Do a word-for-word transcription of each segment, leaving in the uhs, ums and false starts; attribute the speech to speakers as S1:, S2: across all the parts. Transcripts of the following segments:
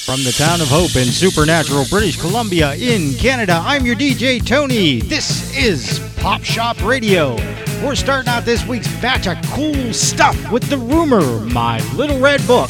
S1: From the town of Hope in Supernatural, British Columbia in Canada, I'm your D J Tony. This is Pop Shop Radio. We're starting out this week's batch of cool stuff with The Rumor, My Little Red Book.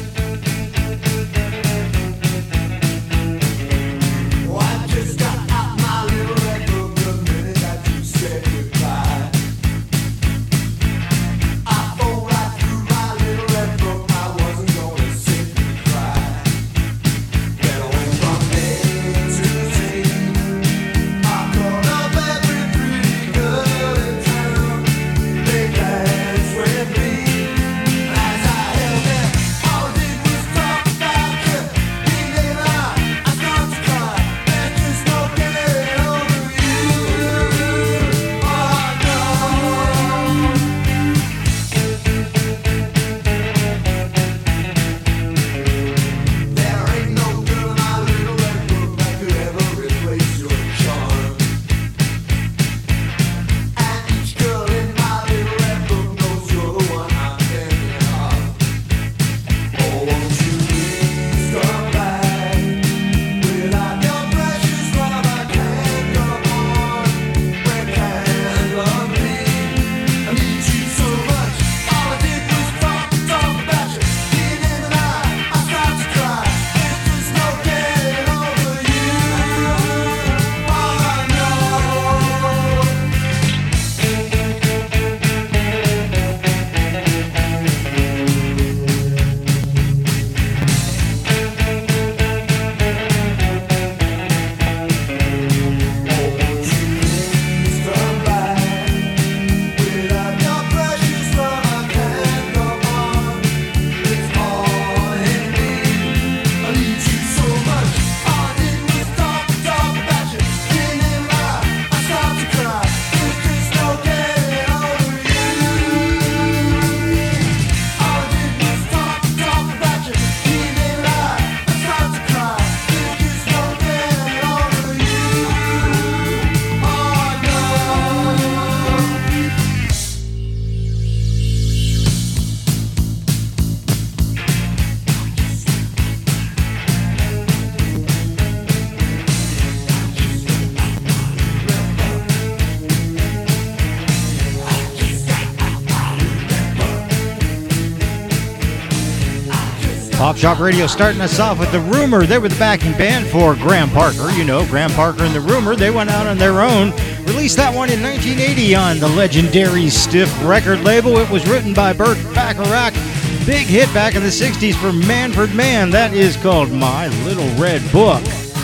S1: Pop Shop Radio starting us off with The Rumor. They were the backing band for Graham Parker. You know, Graham Parker and The Rumor. They went out on their own. Released that one in nineteen eighty on the legendary Stiff record label. It was written by Burt Bacharach. Big hit back in the sixties for Manfred Mann. That is called My Little Red Book.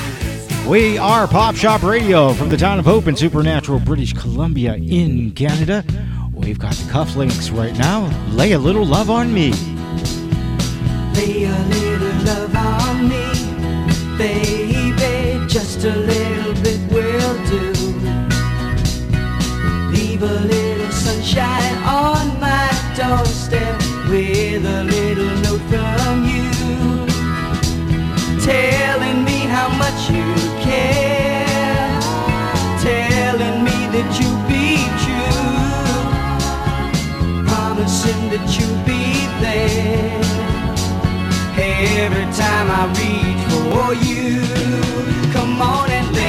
S1: We are Pop Shop Radio from the town of Hope in Supernatural, British Columbia in Canada. We've got the cufflinks right now. Lay a Little Love on Me.
S2: Lay a little love on me, baby, just a little bit will do. Leave a little sunshine on my doorstep with a little note from you, telling me how much you care, telling me that you'll be true, promising that you'll be there every time I reach for you. Come on and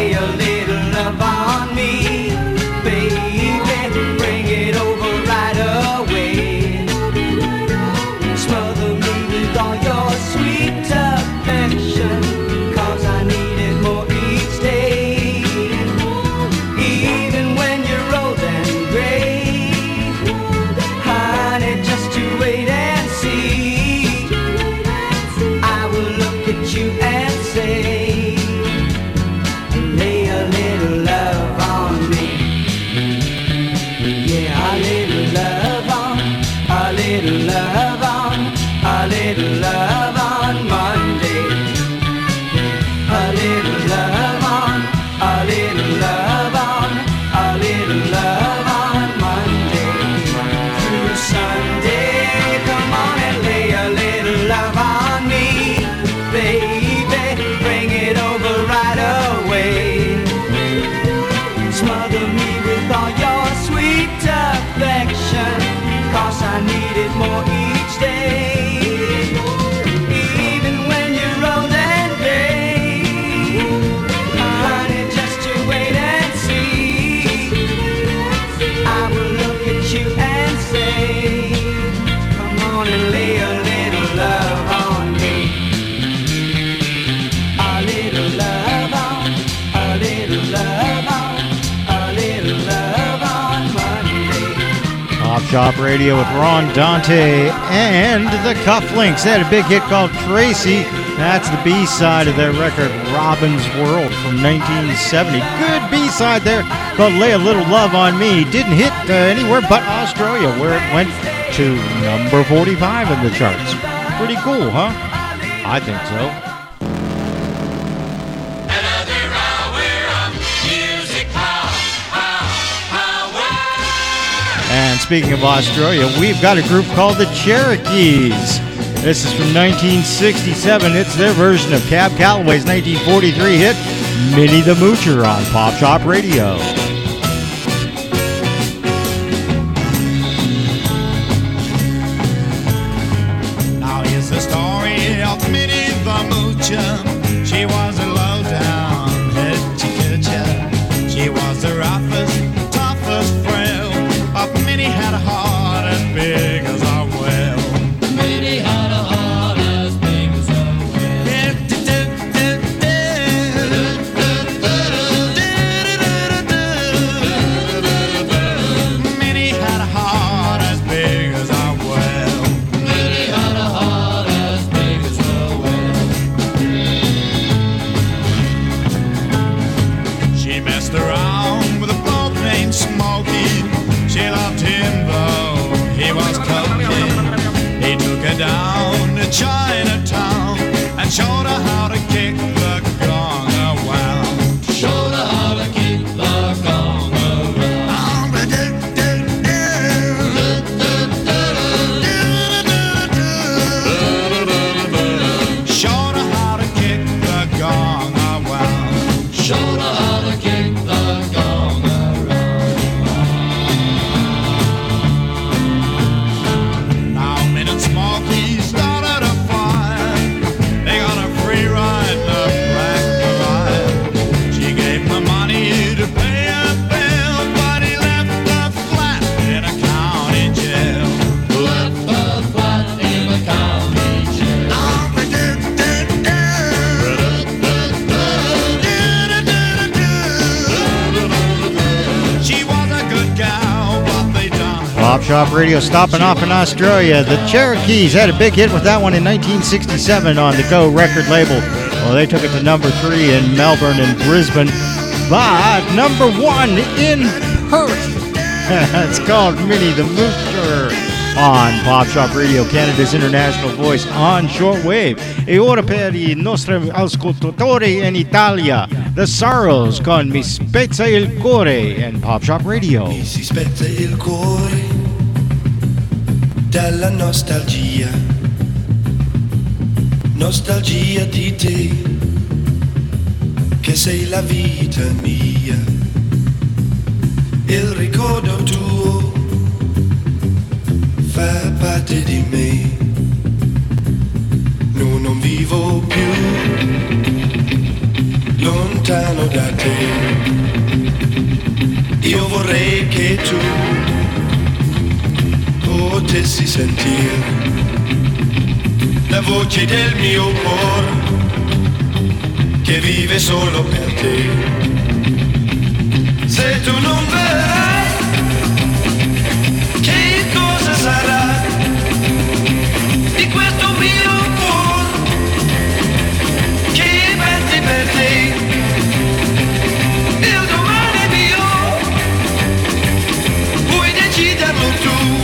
S1: Shop Radio with Ron Dante and the Cufflinks. They had a big hit called Tracy. That's the B-side of their record, Robin's World, from nineteen seventy. Good B-side there called Lay a Little Love on Me. Didn't hit uh, anywhere but Australia, where it went to number forty-five in the charts. Pretty cool, huh? I think so. And speaking of Australia, we've got a group called the Cherokees. This is from nineteen sixty-seven. It's their version of Cab Calloway's nineteen forty-three hit, Minnie the Moocher, on Pop Shop Radio.
S3: Now here's the story of Minnie the Moocher. She was a low-down hoochie-coocher. She was the roughest, toughest frail. But Minnie had a heart as big as a whale. Minnie had a heart as big as a whale. Minnie had a heart as big as a whale. Minnie had a heart as big as a whale. She messed around with a bloke named Smokey. She loved him though he was cocaine. He took her down to Chinatown and showed her how to kick the gong around. Showed her how to kick the gong around. Showed her how to kick the gong around. Showed her how to kick the gong around. Smokey started a fire. They got a free ride, the Black Maria. She gave him the money to pay a bill, but he left the flat in a county jail. Left the flat in a county jail. She was a good gal, but they done her.
S1: Pop Shop Radio stopping off in Australia. The Cherokees had a big hit with that one in nineteen sixty-seven on the Go record label. Well, they took it to number three in Melbourne and Brisbane, but number one in Perth. It's called Minnie the Moocher on Pop Shop Radio, Canada's international voice on shortwave. E ora per i nostri ascoltatori in Italia, The Sorrows con Mi Spezza il Cuore in Pop Shop Radio.
S4: Mi si spezza il cuore dalla nostalgia, nostalgia di te, che sei la vita mia, il ricordo tuo fa parte di me, no, non vivo più lontano da te, io vorrei che tu potessi sentire la voce del mio cuore che vive solo per te. Se tu non verrai, che cosa sarà di questo mio cuore che batte per te? Il domani è mio, puoi deciderlo tu.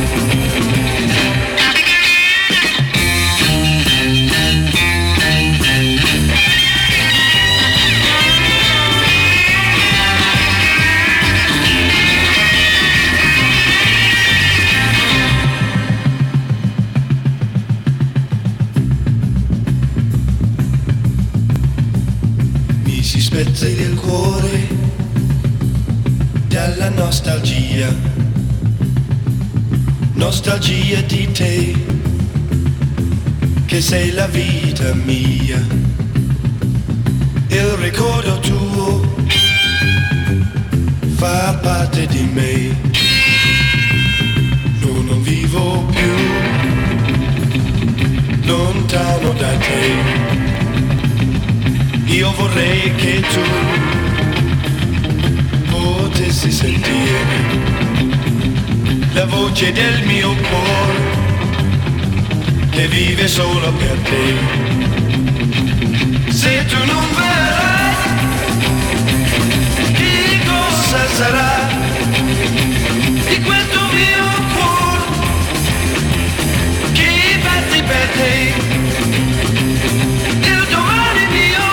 S4: Spezzi del cuore dalla nostalgia, nostalgia di te, che sei la vita mia, il ricordo tuo fa parte di me, no, non vivo più lontano da te. Io vorrei che tu potessi sentire la voce del mio cuore che vive solo per te. Se tu non verrai, che cosa sarà di questo mio cuore che batte per te? Il domani mio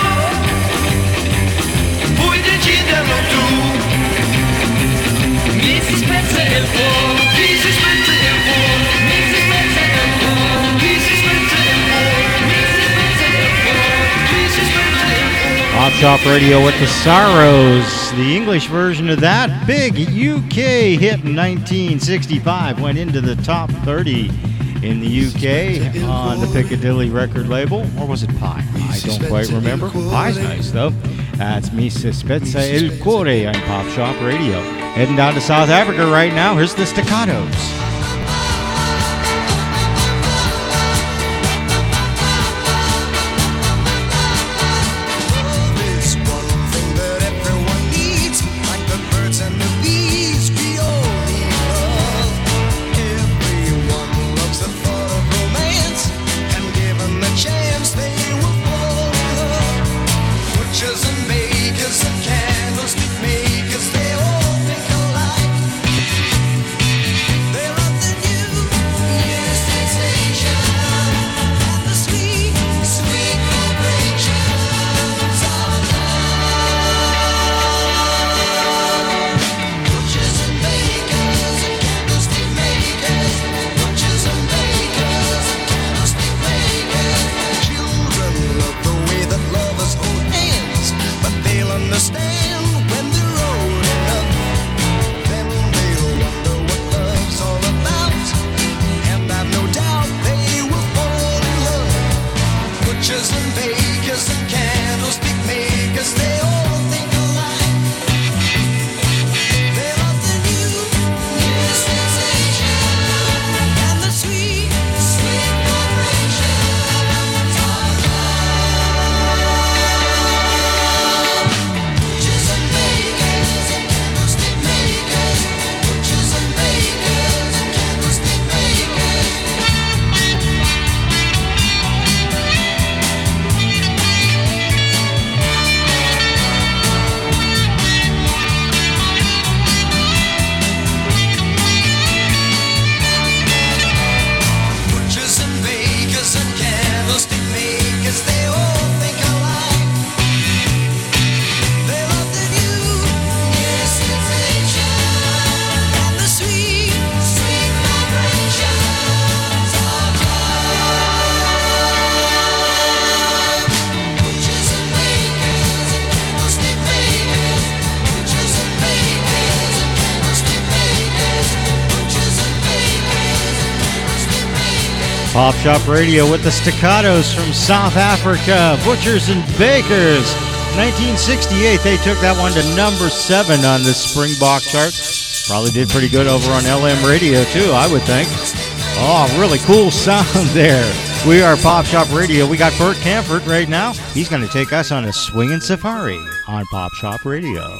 S4: puoi deciderlo tu. Mi si spezza il cuore, mi si spezza il cuore, mi si spezza il cuore, mi si spezza il cuore, mi si spezza il cuore, mi si spezza il cuore.
S1: Pop Shop Radio with the Sorrows. The English version of that big U K hit in nineteen sixty-five went into the top thirty in the U K on the Piccadilly record label. Or was it Pi? I don't quite remember. Pi's nice, though. That's Mi Si Spezza Il Cuore on Pop Shop Radio. Heading down to South Africa right now. Here's the Staccatos. Pop Shop Radio with the Staccatos from South Africa, Butchers and Bakers. nineteen sixty-eight, they took that one to number seven on the Springbok chart. Probably did pretty good over on L M Radio too, I would think. Oh, really cool sound there. We are Pop Shop Radio. We got Bert Camford right now. He's going to take us on a swinging safari on Pop Shop Radio.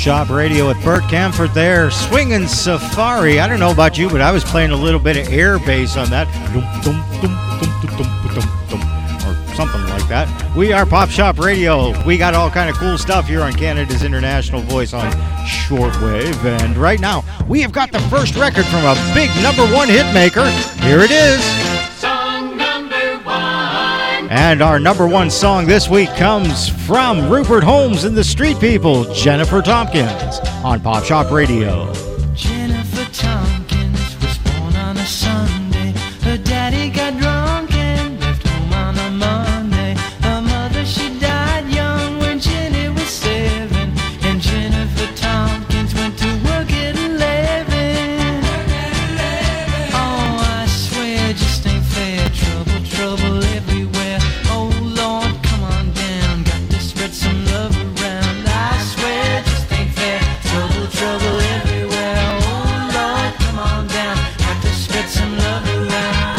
S1: Shop Radio with Burt Camford there, swinging Safari. I don't know about you, but I was playing a little bit of air bass on that. Dum, dum, dum, dum, dum, dum, dum, dum, or something like that. We are Pop Shop Radio. We got all kind of cool stuff here on Canada's International Voice on shortwave. And right now, we have got the first record from a big number one hit maker. Here it is.
S4: Song number one.
S1: And our number one song this week comes from Rupert Holmes and the Street People, Jennifer Tompkins, on Pop Shop Radio.
S2: Jennifer Tompkins was born on a Sunday. Her daddy got drunk and left home on a Monday. Her mother, she died young when Jenny was seven. And Jennifer Tompkins went to work at eleven. Oh, I swear it just ain't fair. Trouble, trouble everywhere. Oh, Lord, come on down. Got to spread some love around. I swear it just ain't fair. Trouble, trouble everywhere. Oh, Lord, come on down. Got to spread some love around.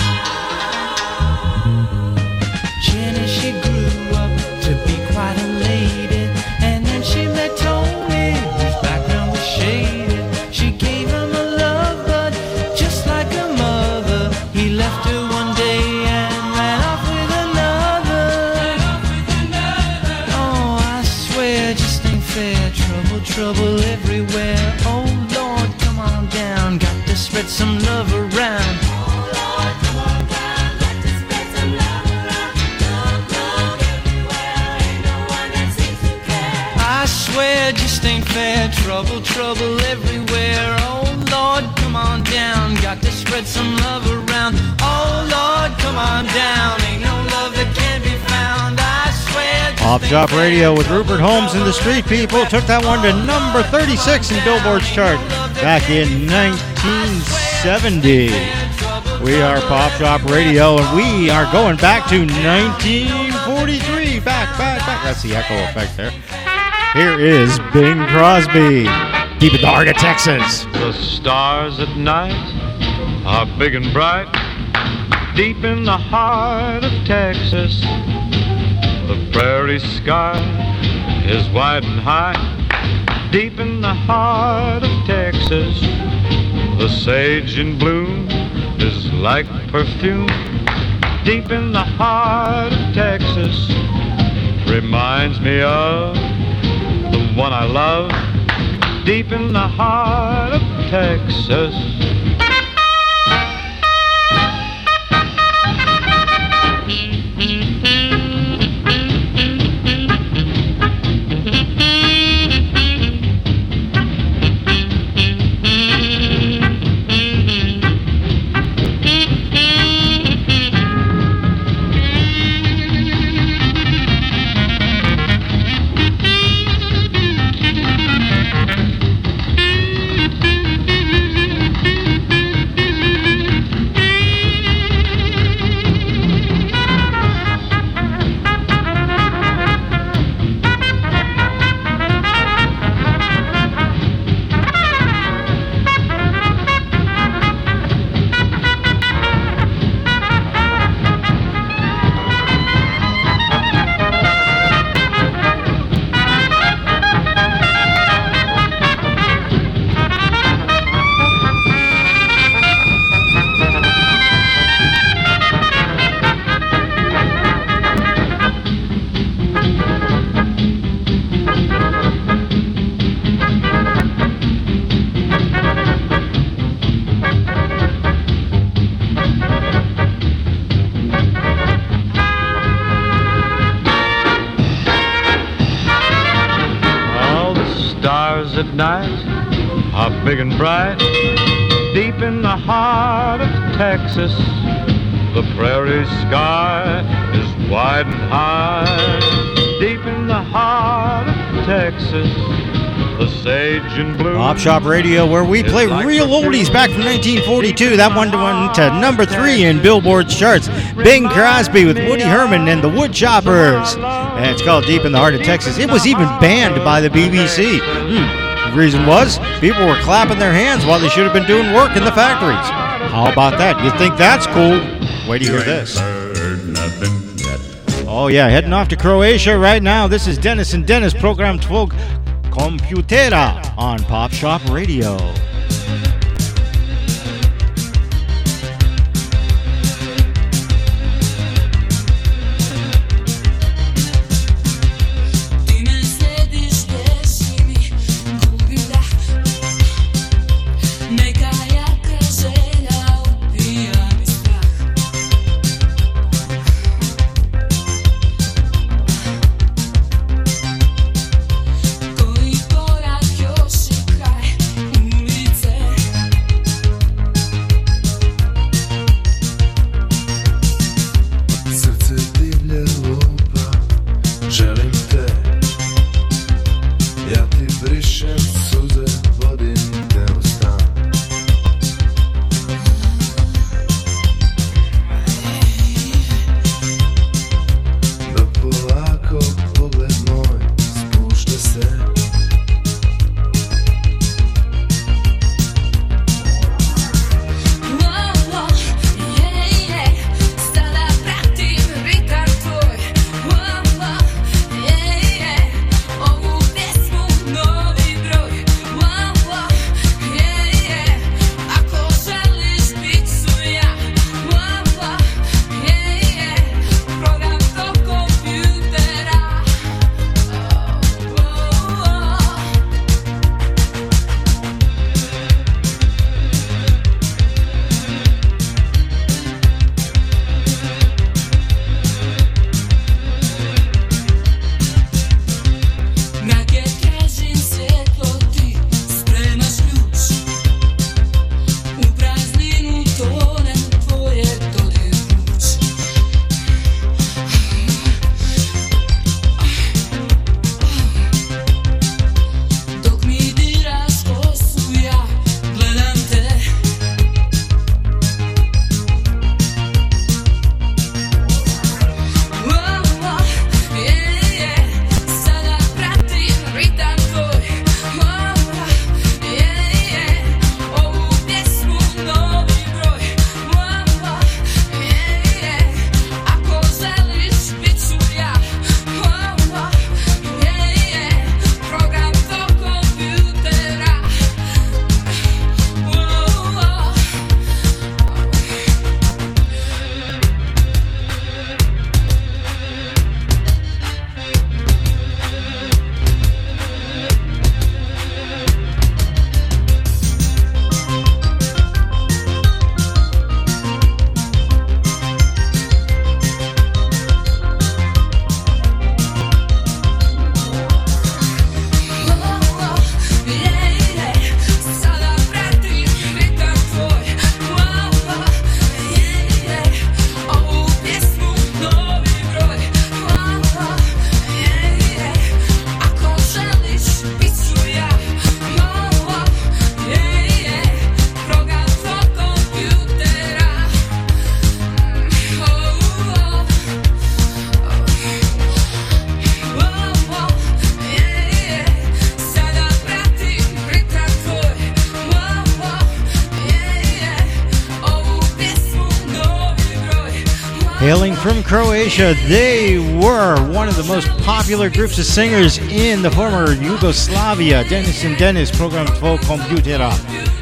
S2: Jenny, she grew up to be quite a lady. And then she met Tony, whose background was shaded. She gave him a love, but just like a mother, he left her one day and ran off with another. Oh, I swear it just ain't fair. Trouble, trouble everywhere. Oh, Lord, come on down. Got to spread some love around. I swear it just ain't fair. Trouble, trouble everywhere. Oh, Lord, come on down. Got to spread some love around. Oh, Lord, come on down. Ain't no love that can be found. I swear it just
S1: Pop
S2: ain't
S1: Shop
S2: fair.
S1: Radio with Rupert Holmes and the Street People took that one to number thirty-six in Billboard's chart back in nineteen seventy. We are Pop Shop Radio, and we are going back to nineteen forty-three. Back, back, back. That's the echo effect there. Here is Bing Crosby, deep in the heart of Texas.
S5: The stars at night are big and bright, deep in the heart of Texas. The prairie sky is wide and high, deep in the heart of Texas. The sage in bloom is like perfume, deep in the heart of Texas. Reminds me of the one I love, deep in the heart of Texas. At night are big and bright, deep in the heart of Texas. The prairie sky is wide and high, deep in the heart of Texas. The sage in bloom.
S1: Pop Shop Radio, where we play real oldies back from nineteen forty-two. That one went to number three in Billboard's charts. Bing Crosby with Woody Herman and the Woodchoppers. And it's called Deep in the Heart of Texas. It was even banned by the B B C. Hmm. The reason was people were clapping their hands while they should have been doing work in the factories. How about that? You think that's cool? Wait till you hear this.
S3: Heard nothing yet.
S1: Oh, yeah, heading off to Croatia right now. This is Dennis and Dennis, program twelve. Computera on Pop Shop Radio. Hailing from Croatia, they were one of the most popular groups of singers in the former Yugoslavia. Dennis and Dennis, Program två Komputera.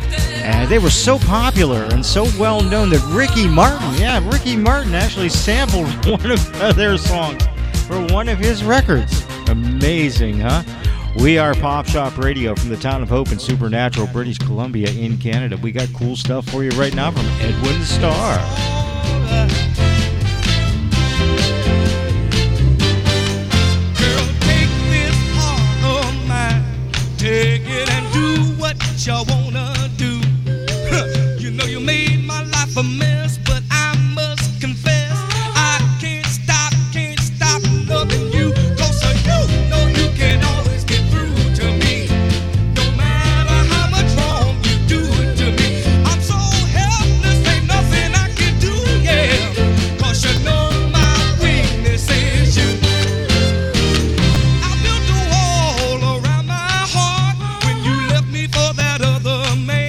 S1: And they were so popular and so well known that Ricky Martin, yeah, Ricky Martin actually sampled one of their songs for one of his records. Amazing, huh? We are Pop Shop Radio from the town of Hope in Supernatural, British Columbia in Canada. We got cool stuff for you right now from Edwin Starr.
S6: Take it and do what you wanna do. You know you made my life a mess, but I must confess I can't stop, can't stop loving you. Cause you know you can always get through to me. No matter how much wrong you do to me, I'm so helpless, ain't nothing I can do, yeah. Cause you know my weakness is you. I built a wall around my heart when you left me for that other man.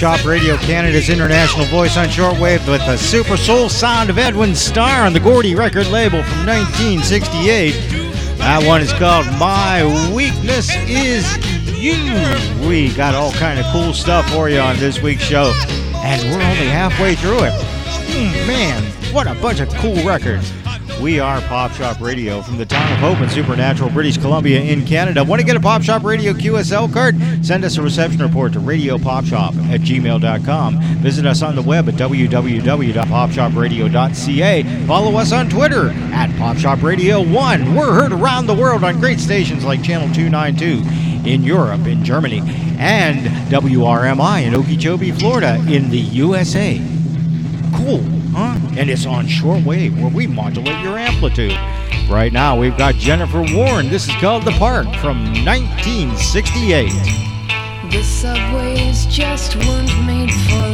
S1: Shop Radio, Canada's international voice on shortwave, with the super soul sound of Edwin Starr on the Gordy record label from nineteen sixty-eight. That one is called My Weakness Is You. We got all kind of cool stuff for you on this week's show, and we're only halfway through it. Mm, man, what a bunch of cool records. We are Pop Shop Radio from the town of Hope in Supernatural, British Columbia in Canada. Want to get a Pop Shop Radio Q S L card? Send us a reception report to radio pop shop at gmail dot com. Visit us on the web at w w w dot pop shop radio dot c a. Follow us on Twitter at Pop Shop Radio one. We're heard around the world on great stations like Channel two ninety-two in Europe, in Germany, and W R M I in Okeechobee, Florida in the U S A. Cool, huh? And it's on shortwave, where we modulate your amplitude. Right now, we've got Jennifer Warren. This is called The Park from nineteen sixty-eight.
S7: The subways just weren't made for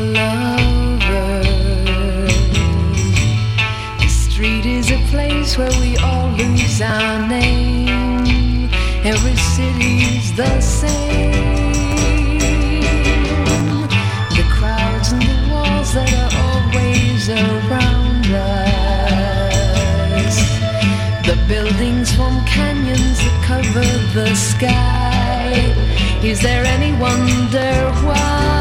S7: lovers. The street is a place where we all lose our name. Every city's the same. The crowds and the walls that are always around us. The buildings form canyons that cover the sky. Is there any wonder why?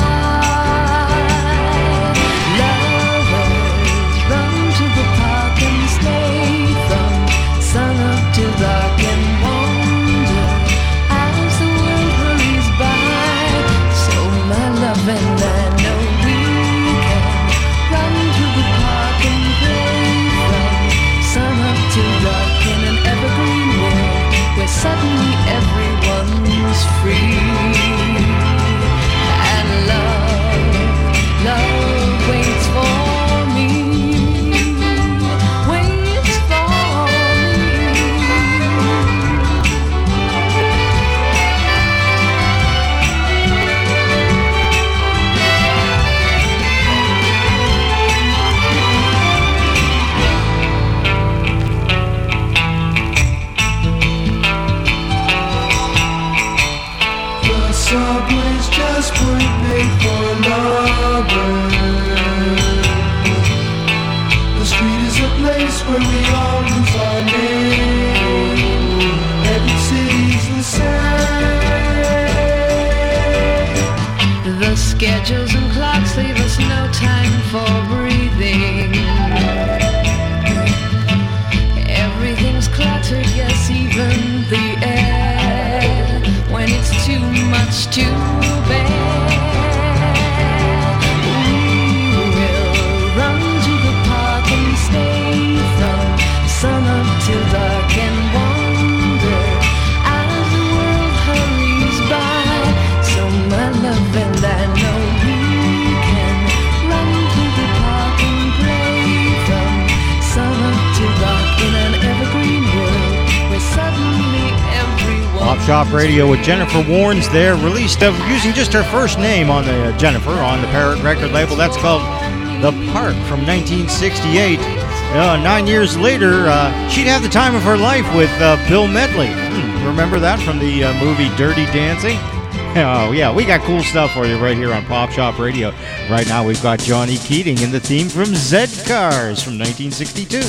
S7: Lovers run to the park and stay from sun up till dark and wonder as the world hurries by. So my love and I know we can run to the park and play from sun up till dark in an evergreen world where suddenly everyone's free. And love, love waits for me, waits for subways just weren't made for lovers. The street is a place where we all lose our name. Every city's the same. The schedules and clocks leave us no time for breathing. Everything's cluttered, yes, even the air. When it's too much to bear, we will run to the park and stay from sun up till dark and wonder as the world hurries by. So my love and I know we can run to the park and play from sun up till dark in an evergreen world where suddenly everyone.
S1: Pop Shop Radio with Jennifer Warnes there, released of using just her first name on the uh, Jennifer on the Parrot record label. That's called The Park from nineteen sixty-eight. Uh, nine years later, uh, she'd have the time of her life with uh, Bill Medley. Hmm, remember that from the uh, movie Dirty Dancing? Oh, yeah, we got cool stuff for you right here on Pop Shop Radio. Right now, we've got Johnny Keating in the theme from Zed Cars from nineteen sixty-two.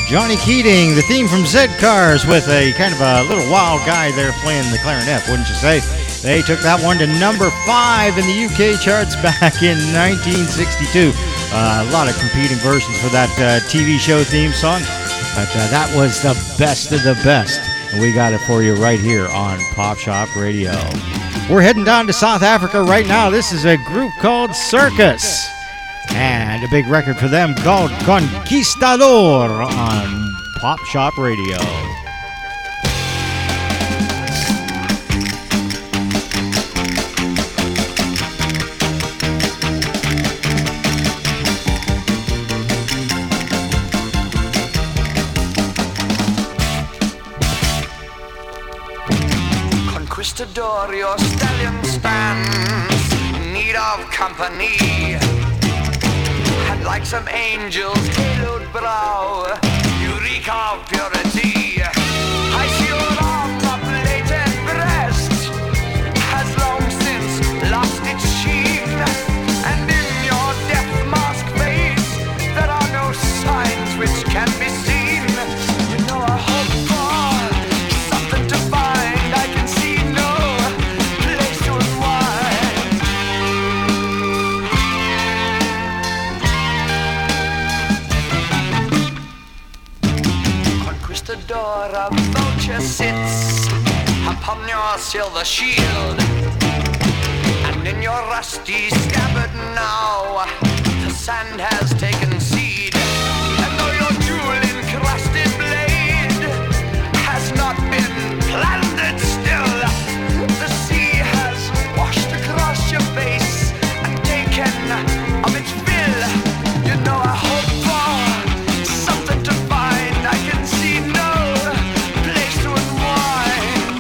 S1: Johnny Keating, the theme from Zed Cars, with a kind of a little wild guy there playing the clarinet, wouldn't you say? They took that one to number five in the U K charts back in nineteen sixty-two. Uh, a lot of competing versions for that uh, T V show theme song, but uh, that was the best of the best. And we got it for you right here on Pop Shop Radio. We're heading down to South Africa right now. This is a group called Circus, and a big record for them called Conquistador on Pop Shop Radio.
S8: Conquistador, your stallion stands in need of company. And like some angel's haloed brow, you reek of purity. I see your arm-upplated breast has long since lost its sheen, and in your death mask face there are no signs which can be seen. You know I hope for something to find. I can see no place to unwind. Conquistador, a vulture sits upon your silver shield, and in your rusty scabbard now the sand has taken seed. And though your jewel-encrusted blade has not been planted still, the sea has washed across your face and taken of its fill. You know I hope for something to find. I can see no place to unwind.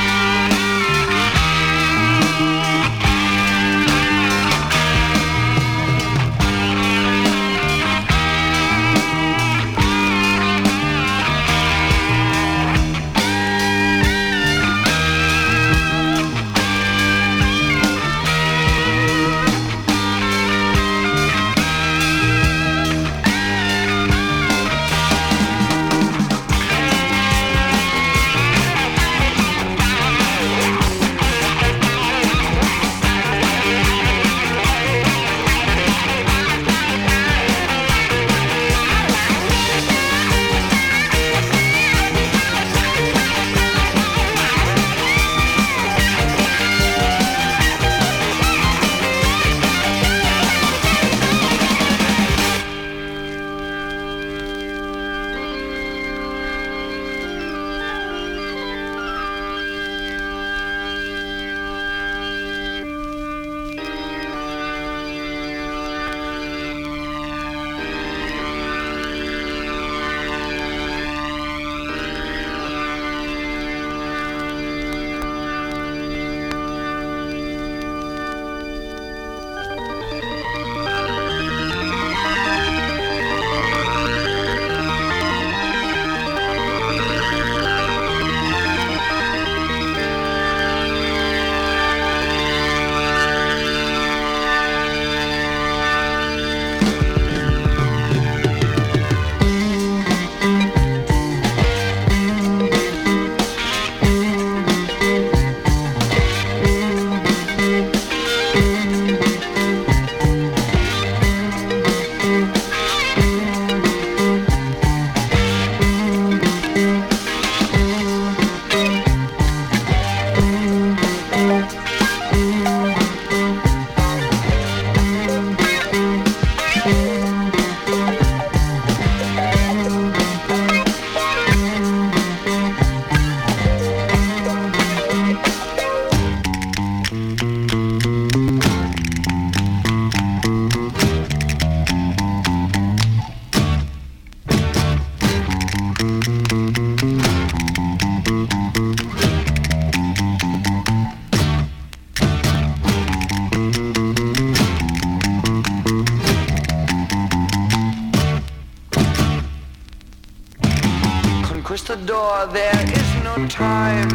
S8: Conquistador, there is no time.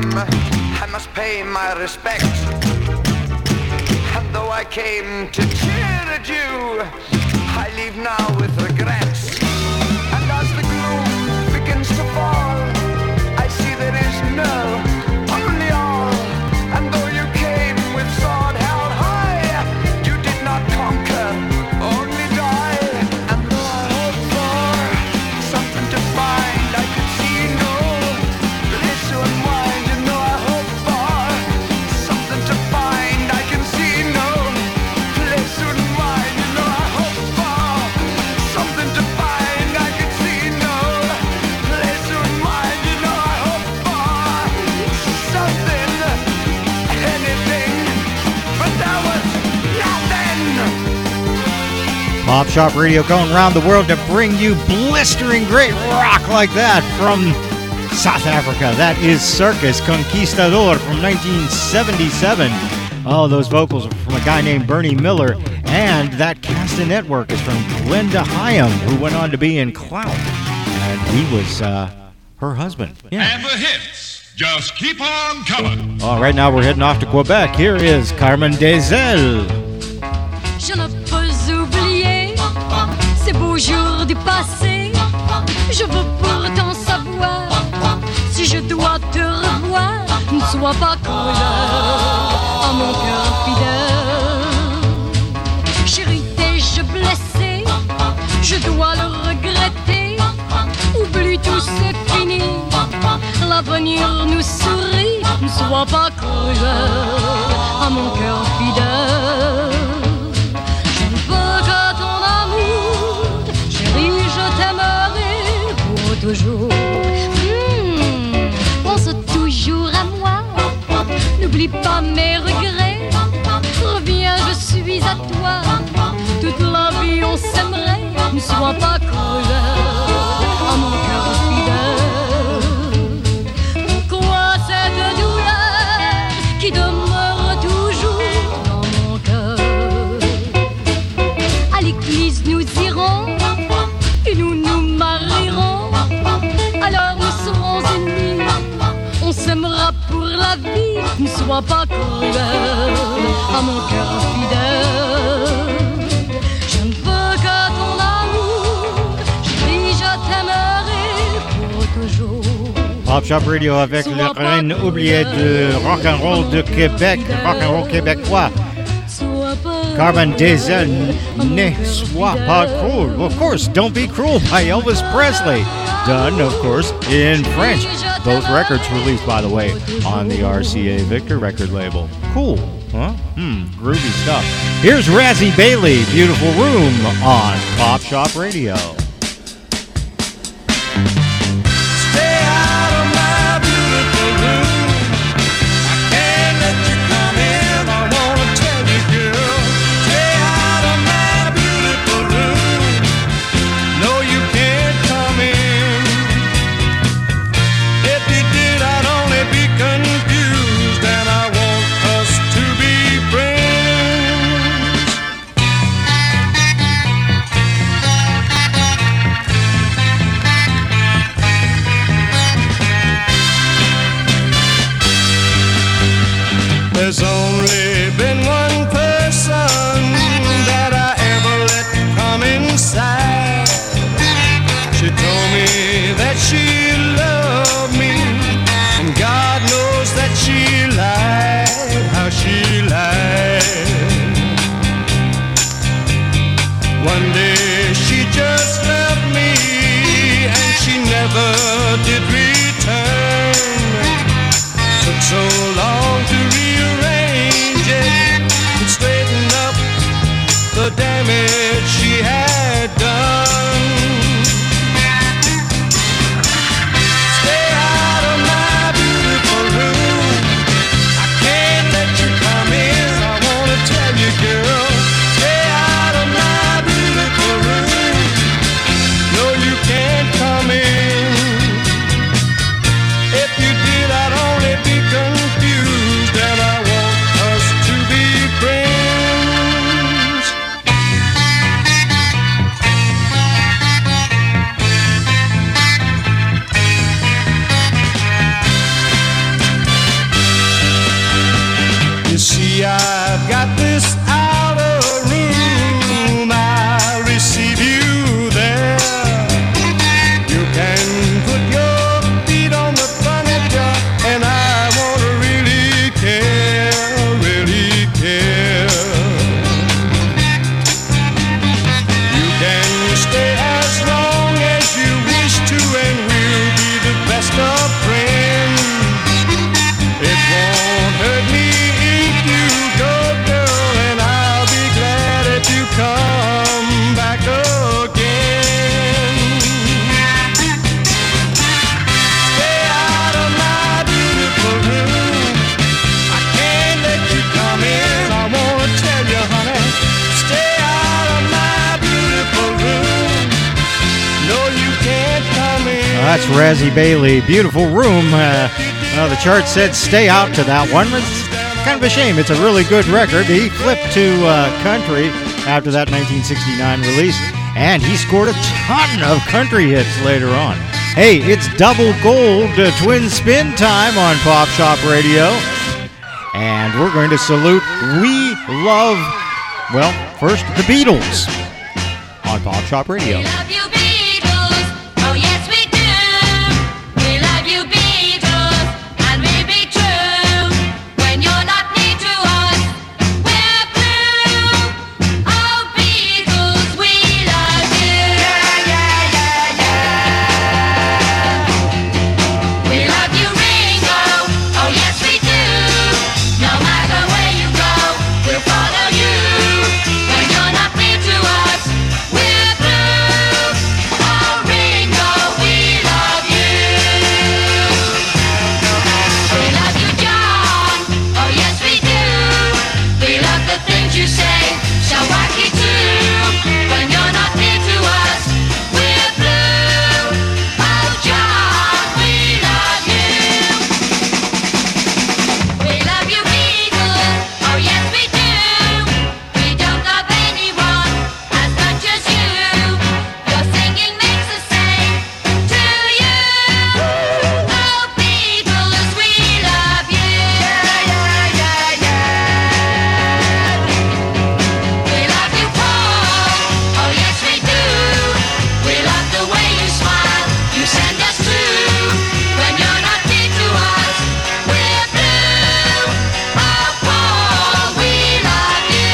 S8: I must pay my respect. And though I came to cheer at you, I leave now with regrets. And as the gloom
S1: Pop Shop Radio going around the world to bring you blistering great rock like that from South Africa. That is Circus Conquistador from nineteen seventy-seven. Oh, those vocals are from a guy named Bernie Miller. And that castanet work is from Glenda Hyam, who went on to be in Clout. And he was uh, her husband. Yeah.
S9: And the hits just keep on coming.
S1: All right, now we're heading off to Quebec. Here is Carmen Desel.
S10: Je ne peux oublier ces beaux jours du passé. Je veux pourtant savoir si je dois te revoir. Ne sois pas cruel à mon cœur fidèle. Chérie, t'ai-je blessé? Je dois le regretter. Oublie tout, c'est fini. L'avenir nous sourit. Ne sois pas cruel à mon cœur fidèle. Toujours. Mmh, pense toujours à moi. N'oublie pas mes regrets. Reviens, je suis à toi. Toute la vie on s'aimerait. Ne sois pas cruel à mon cœur fidèle. Pourquoi cette douleur qui demeure toujours dans mon cœur? À l'église nous irons et nous nous marierons. Alors nous serons unis, on s'aimera pour la vie. Ne sois pas cruel à mon cœur fidèle. Je ne veux que ton amour, je dis je t'aimerai pour toujours.
S1: Pop Shop Radio avec la reine oubliée de rock'n'roll de Québec, rock'n'roll québécois. Carmen Desel, Ne sois pas cruel. Of course, Don't Be Cruel by Elvis Presley. Done, of course, in French. Both records released, by the way, on the R C A Victor record label. Cool, huh? Hmm, groovy stuff. Here's Razzie Bailey, Beautiful Room on Pop Shop Radio.
S6: There's only been one person that I ever let come inside. She told me that she loved me, and God knows that she lied, how she lied. One day she just left me, and she never did return. Took so long to rearrange it and straighten up the damage she had done. Stay out of my beautiful room. I can't let you come in. I wanna tell you, girl, stay out of my beautiful room. No, you can't come in. If you did, I'd only be confused, and I want us to be friends.
S1: That's Razzie Bailey. Beautiful Room. Uh, uh, the chart said stay out to that one. It's kind of a shame. It's a really good record. He flipped to uh, country after that nineteen sixty-nine release, and he scored a ton of country hits later on. Hey, it's double gold uh, twin spin time on Pop Shop Radio. And we're going to salute We Love, well, first the Beatles on Pop Shop Radio.
S10: We love you, Beatles. Oh, yes, we do. We love you, Beatles. And we be true. When you're not near to us, we're blue. Oh, Beatles, we love you. Yeah, yeah, yeah, yeah. We love you, Ringo. Oh, yes, we do. No matter where you go, we'll follow you. When you're not near to us, we're blue. Oh, Ringo, we love you. We love you, John. Oh, yes, we do. We love the things you say, so wacky too. When you're not near to us, we're blue. Oh, John, we love you. We love you, Beatles. Oh, yes, we do. We don't love anyone as much as you. Your singing makes us sing to you. Oh, Beatles, we love you. Yeah, yeah, yeah, yeah. We love you, Paul. Oh, yes, we do. We love the way you smile. You send us through. When you're not near to us, we're blue. Oh, Paul, we love you.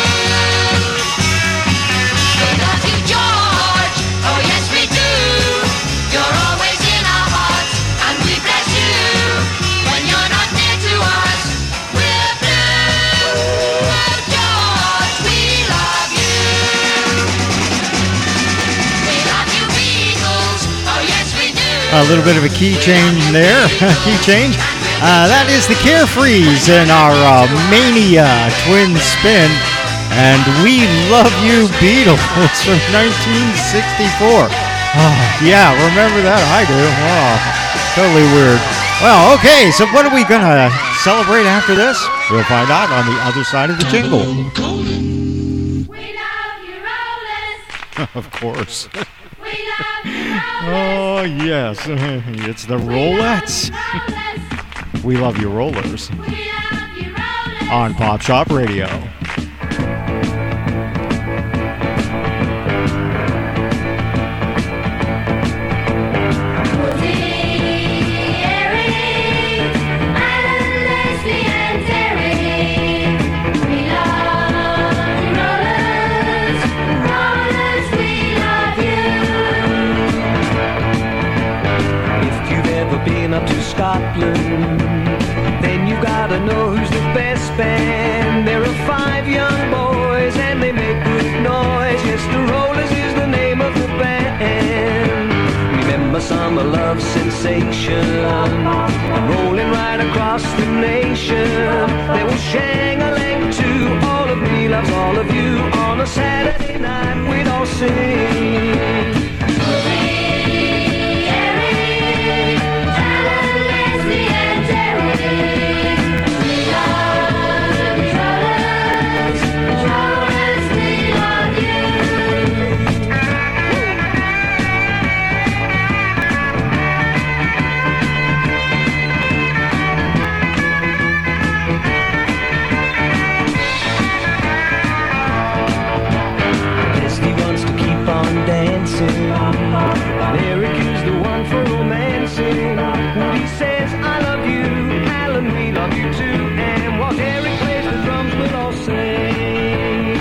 S10: We love you, George. Oh, yes, we do. You're always in our hearts, and we bless you. When you're not near to us, we're blue. Oh, George, we love you. We love you, Beatles. Oh, yes, we do.
S1: A little bit of a key change there. Key change. Uh, that is the Carefrees in our uh, Mania twin spin. And We Love You, Beatles from nineteen sixty-four. Oh, yeah, remember that? I do. Oh, totally weird. Well, okay, so what are we going to celebrate after this? We'll find out on the other side of the jingle.
S10: We love you, Rollers.
S1: Of course.
S10: We love you, Rollers.
S1: Oh, yes. It's the Rollettes.
S10: Rollers.
S1: We Love You, Rollers
S10: We love you, Rollers.
S1: on Pop Shop Radio.
S2: If you've ever been up to Scotland, then you gotta know who's the best band. There are five young boys and they make good noise. Yes, the Rollers is the name of the band. Remember summer love sensation and rolling right across the nation. They will shang-a-lang to all of me loves all of you. On a Saturday night we'd all sing. Misty wants to keep on dancing. Eric is the one for romancing. Woody says I love you, Alan we love you too. And while Eric plays the drums we'll all sing.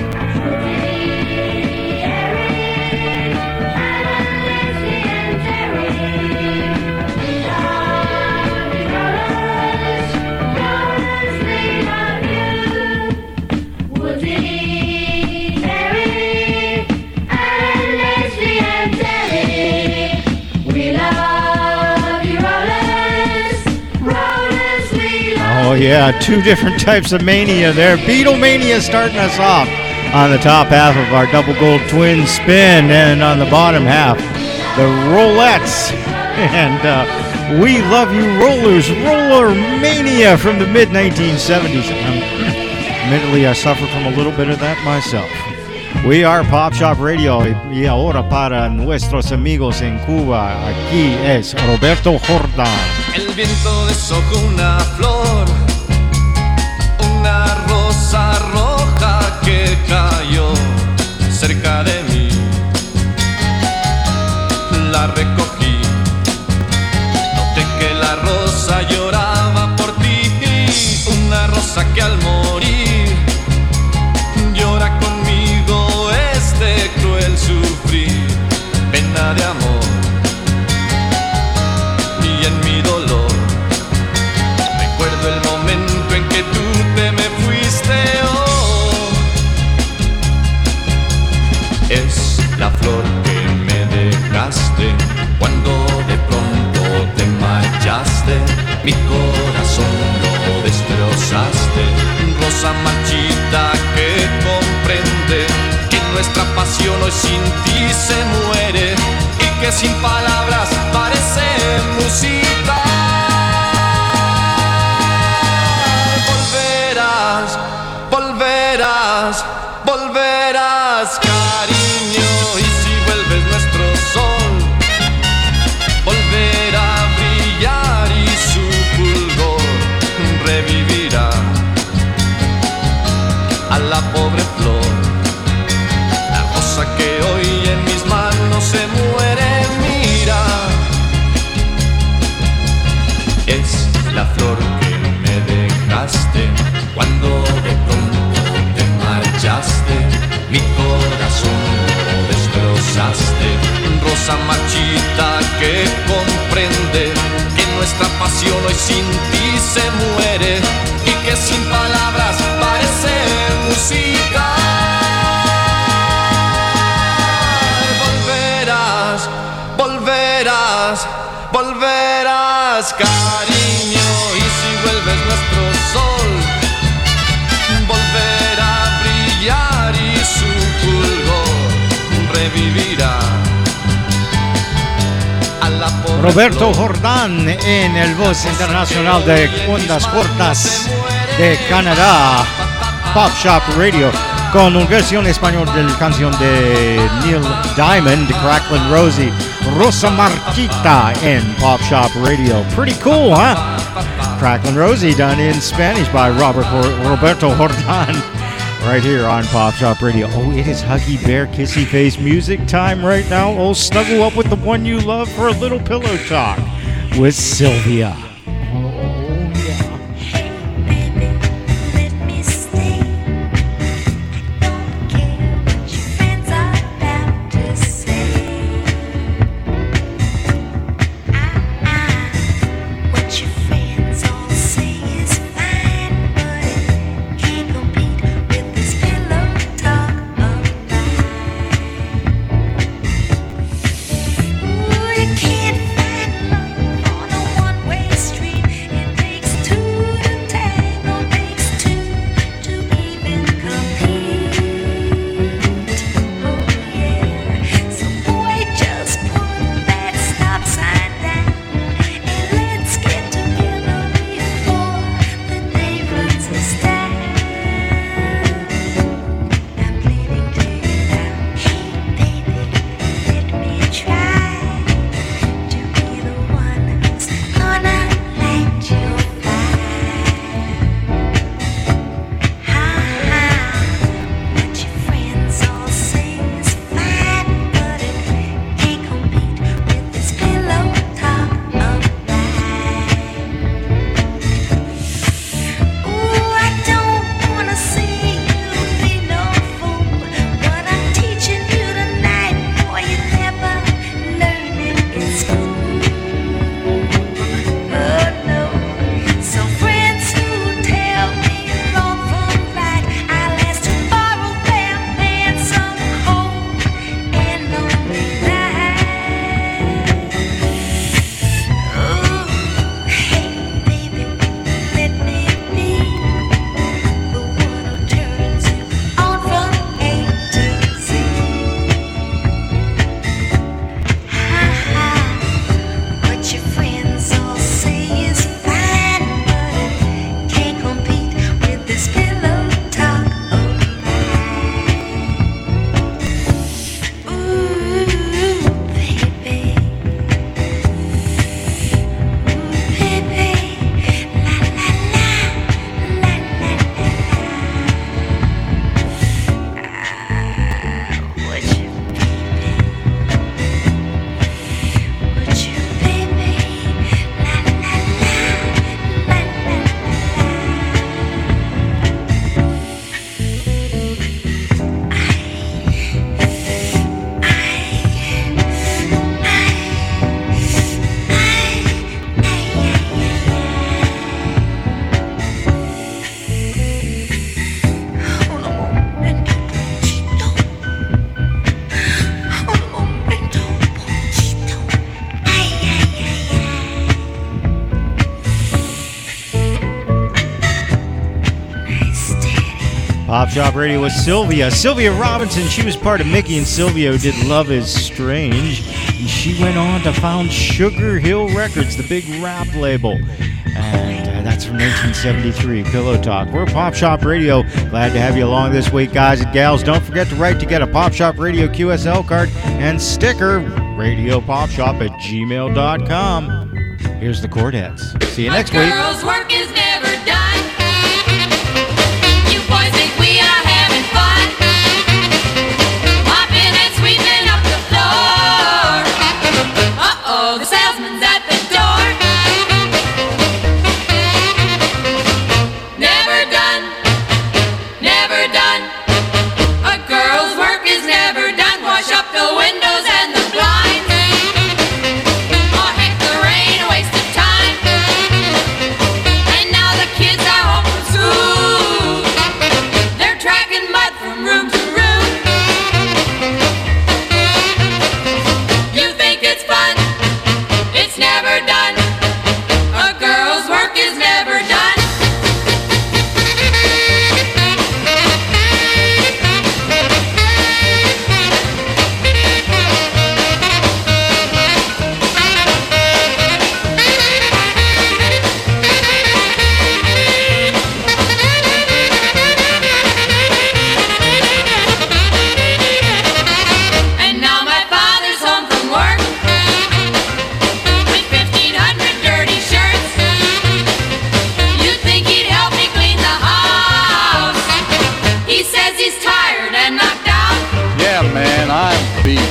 S1: Oh, yeah, two different types of mania there. Beatlemania starting us off on the top half of our double gold twin spin, and on the bottom half, the Rollettes And uh, We Love You Rollers, Roller Mania from the mid nineteen seventies. Um, admittedly, I suffered from a little bit of that myself. We are Pop Shop Radio, y ahora para nuestros amigos en Cuba, aquí es Roberto Jordán.
S11: El viento deshojó una flor, una rosa roja que cayó cerca de mí. La recogí, noté que la rosa lloraba por ti, una rosa que al morir llora conmigo este cruel sufrir, pena de amor. Y en mi dolor recuerdo el momento en que tú te me fuiste. Oh, es la flor que me dejaste cuando de pronto te marchaste, mi corazón lo destrozaste, rosa marchita que comprende que nuestra pasión hoy sin ti se muere y que sin palabras parece música. Volverás, volverás, volverás, cariño, y si vuelves nuestro sol volverá a brillar y su fulgor revivirá a la pobre flor, la rosa que hoy en mis manos se muere. Mira, es la flor que me dejaste cuando de pronto te marchaste, mi corazón lo destrozaste, rosa marchita que comprende que nuestra pasión hoy sin ti se muere y que sin palabras parece música. Volverás, volverás, volverás, cariño, y si vuelves nuestro sol volverá a brillar y su fulgor revivirá.
S1: Roberto Jordán en el Voz Internacional de Ondas Cortas de Canadá, Pop Shop Radio, con una versión español de la canción de Neil Diamond, Cracklin' Rosie, Rosa Marchita en Pop Shop Radio. Pretty cool, huh? Cracklin' Rosie done in Spanish by Robert Roberto Jordán. Right here on Pop Shop Radio. Oh, it is Huggy Bear Kissy Face music time right now. Oh, snuggle up with the one you love for a little pillow talk with Sylvia.
S12: Can't find love on a one-way street.
S1: Shop Radio with Sylvia. Sylvia Robinson, she was part of Mickey and Sylvia, who did Love is Strange. And she went on to found Sugar Hill Records, the big rap label. And uh, that's from nineteen seventy-three, Pillow Talk. We're Pop Shop Radio. Glad to have you along this week, guys and gals. Don't forget to write to get a Pop Shop Radio Q S L card and sticker, radio pop shop at gmail dot com. Here's the Chordettes. See you next week.
S12: Girls' work is never done. You boys think we are having fun, mopping and sweeping up the floor. Uh-oh, the salesman's at the door. Never done, never done. A girl's work is never done. Wash up the windows and the blinds. Oh, heck, the rain, a waste of time. And now the kids are home from school. They're tracking mud from room to room. You think it's fun? It's never done. A girl's work is never done. And now my father's home from work with fifteen hundred dirty shirts. You think he'd help me clean the house? He says he's tired and knocked out.
S11: Yeah, man, I'm beat.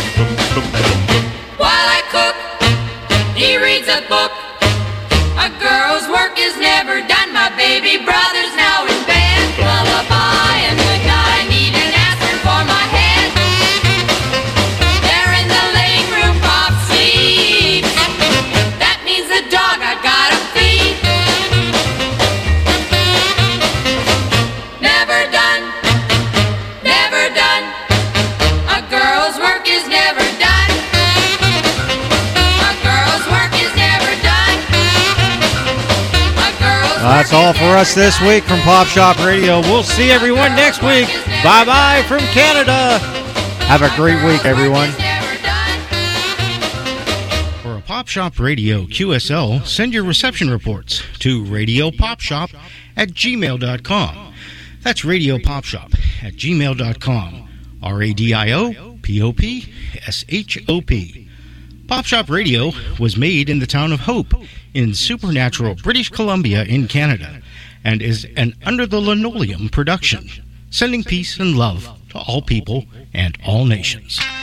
S12: While I cook, he reads a book. A girl's work is never done. My baby brother's now in bed. Lullaby and good night. I need an aspirin for my head. There in the laying room, Pop sleeps. That means the dog I gotta feed. Never done, never done. A girl's work is never done. A girl's work is never done. A girl's
S1: That's all for us this week from Pop Shop Radio. We'll see everyone next week. Bye-bye from Canada. Have a great week, everyone. For a Pop Shop Radio Q S L, send your reception reports to radio pop shop at gmail dot com. That's radio pop shop at gmail dot com. R A D I O P O P S H O P. Pop Shop Radio was made in the town of Hope in Supernatural, British Columbia in Canada, and is an Under the Linoleum production, sending peace and love to all people and all nations.